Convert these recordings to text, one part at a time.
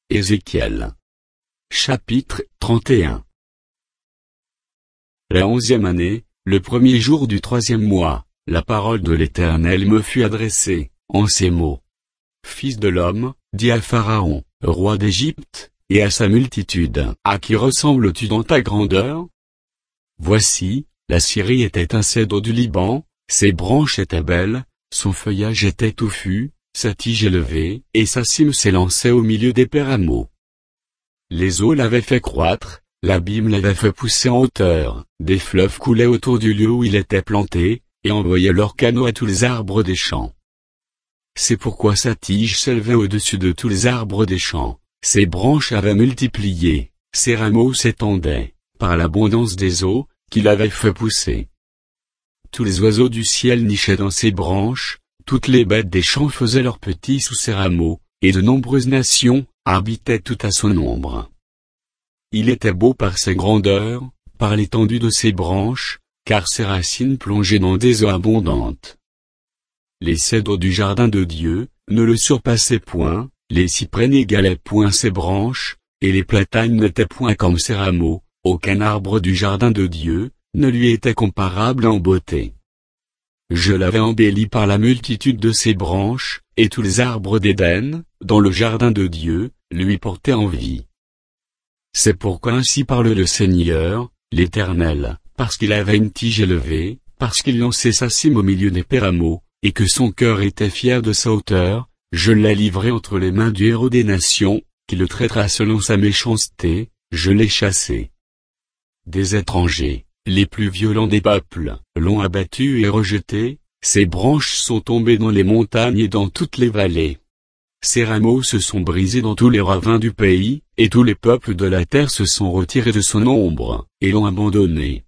Ézéchiel. Chapitre 31. La 11e année, le premier jour du 3e mois, la parole de l'Éternel me fut adressée, en ces mots. Fils de l'homme, dis à Pharaon, roi d'Égypte, et à sa multitude, à qui ressembles-tu dans ta grandeur? Voici, la Syrie était un cèdre du Liban, ses branches étaient belles, son feuillage était touffu, sa tige élevée, et sa cime s'élançait au milieu des pérameaux. Les eaux l'avaient fait croître, l'abîme l'avait fait pousser en hauteur, des fleuves coulaient autour du lieu où il était planté, et envoyaient leurs canaux à tous les arbres des champs. C'est pourquoi sa tige s'élevait au-dessus de tous les arbres des champs, ses branches avaient multiplié, ses rameaux s'étendaient, par l'abondance des eaux, qu'il avait fait pousser. Tous les oiseaux du ciel nichaient dans ses branches, toutes les bêtes des champs faisaient leurs petits sous ses rameaux, et de nombreuses nations habitaient tout à son ombre. Il était beau par ses grandeurs, par l'étendue de ses branches, car ses racines plongeaient dans des eaux abondantes. Les cèdres du jardin de Dieu ne le surpassaient point, les cyprès n'égalaient point ses branches, et les platanes n'étaient point comme ses rameaux, aucun arbre du jardin de Dieu ne lui était comparable en beauté. Je l'avais embelli par la multitude de ses branches, et tous les arbres d'Éden, dans le jardin de Dieu, lui portaient envie. C'est pourquoi ainsi parle le Seigneur, l'Éternel, parce qu'il avait une tige élevée, parce qu'il lançait sa cime au milieu des pérameaux, et que son cœur était fier de sa hauteur, je l'ai livré entre les mains du héros des nations, qui le traitera selon sa méchanceté, je l'ai chassé. Des étrangers, les plus violents des peuples, l'ont abattu et rejeté, ses branches sont tombées dans les montagnes et dans toutes les vallées. Ses rameaux se sont brisés dans tous les ravins du pays, et tous les peuples de la terre se sont retirés de son ombre, et l'ont abandonné.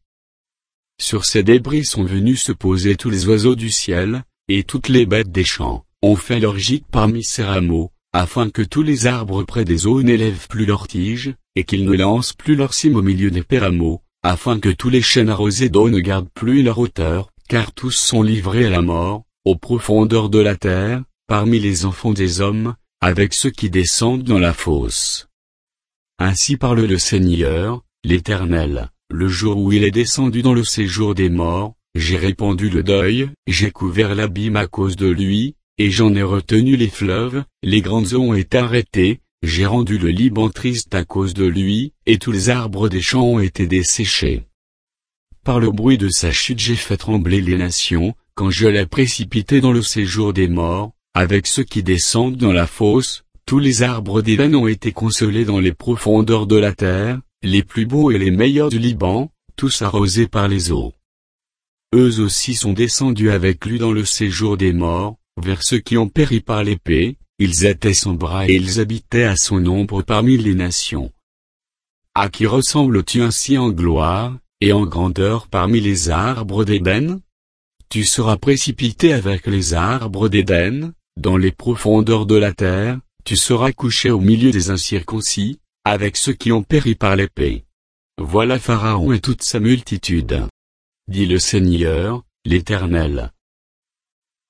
Sur ces débris sont venus se poser tous les oiseaux du ciel, et toutes les bêtes des champs, ont fait leur gîte parmi ses rameaux, afin que tous les arbres près des eaux n'élèvent plus leurs tiges, et qu'ils ne lancent plus leurs cimes au milieu des pérameaux, afin que tous les chênes arrosés d'eau ne gardent plus leur hauteur, car tous sont livrés à la mort, aux profondeurs de la terre, parmi les enfants des hommes, avec ceux qui descendent dans la fosse. Ainsi parle le Seigneur, l'Éternel, le jour où il est descendu dans le séjour des morts, j'ai répandu le deuil, j'ai couvert l'abîme à cause de lui, et j'en ai retenu les fleuves, les grandes eaux ont été arrêtées, j'ai rendu le Liban triste à cause de lui, et tous les arbres des champs ont été desséchés. Par le bruit de sa chute j'ai fait trembler les nations, quand je l'ai précipité dans le séjour des morts, avec ceux qui descendent dans la fosse, tous les arbres d'Éden ont été consolés dans les profondeurs de la terre, les plus beaux et les meilleurs du Liban, tous arrosés par les eaux. Eux aussi sont descendus avec lui dans le séjour des morts, vers ceux qui ont péri par l'épée, ils étaient son bras et ils habitaient à son ombre parmi les nations. À qui ressembles-tu ainsi en gloire, et en grandeur parmi les arbres d'Éden? Tu seras précipité avec les arbres d'Éden, dans les profondeurs de la terre, tu seras couché au milieu des incirconcis, avec ceux qui ont péri par l'épée. Voilà Pharaon et toute sa multitude. Dit le Seigneur, l'Éternel,